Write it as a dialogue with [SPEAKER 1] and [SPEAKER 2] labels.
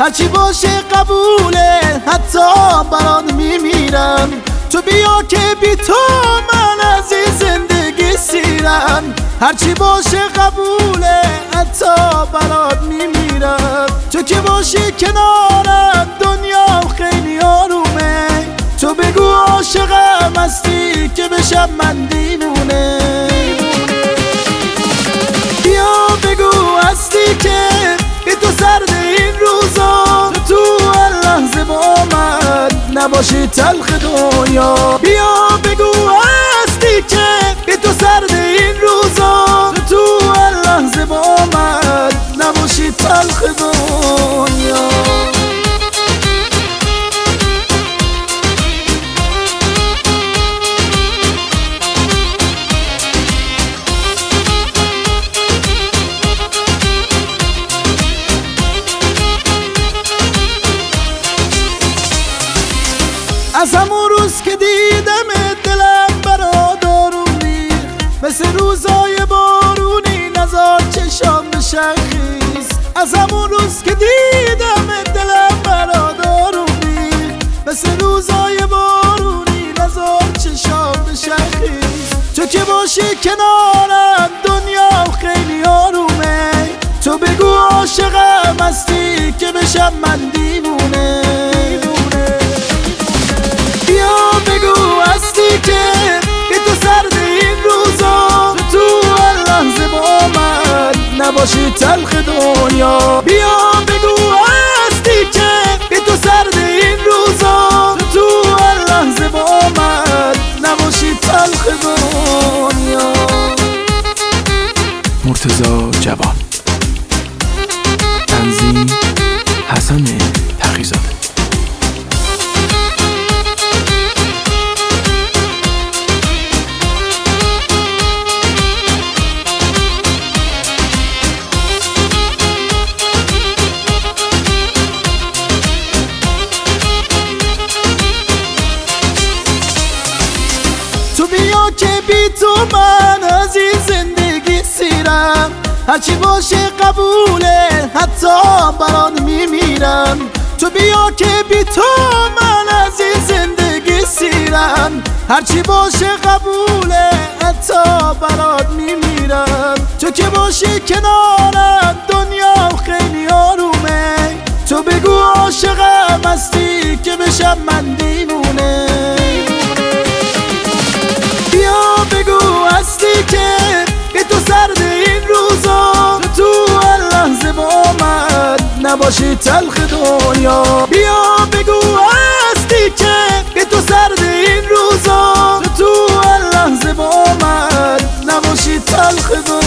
[SPEAKER 1] هرچی باشه قبوله، حتی برات میمیرم. تو بیا که بی تو من از این زندگی سیرم. هرچی باشه قبوله، حتی برات میمیرم. تو که باشی کنارم دنیا خیلی آرومه. تو بگو عاشقم هستی که بشم من دیوونه. بیا بگو هستی که بی تو سرد این روزا، تو هر لحظه با من نباشی تلخ دنیا. بیا بگو هستی که بی تو سرد این روزا، تو هر لحظه با من نباشی تلخ دنیا. از همون روز که دیدم دلم برات آروم ریخت، مثل روزای بارونی نزار چشام بشن خیز. از همون روز که دیدم دلم برات آروم ریخت، مثل روزای بارونی نزار چشام بشن خیز. تو که باشی کنارم دنیا خیلی آرومه. تو بگو عاشقم هستی که بشم من دیوونه. بگو هستی که بی تو سرد این روزا، تو هر لحظه با من نباشی تلخ دنیا. بیا بگو هستی که بی تو سرد این روزا، تو هر لحظه با من نباشی تلخ دنیا.
[SPEAKER 2] مرتضی جوان، تنظیم حسن تقی‌زاده.
[SPEAKER 1] تو بیا که بی تو من از این زندگی سیرم. هرچی باشه قبوله، حتی برات میمیرم. تو بیا که بی تو من از این زندگی سیرم. هرچی باشه قبوله، حتی برات میمیرم. تو که باشی کنارم دنیا خیلی آرومه. تو بگو عاشقم هستی که بشم من دیوونه. بیا بگو هستی که بی تو سرد این روزا، تو هر لحظه با من نباشی تلخ دنیا. بیا بگو هستی که بی تو سرد این روزا، تو هر لحظه با من نباشی تلخ دنیا.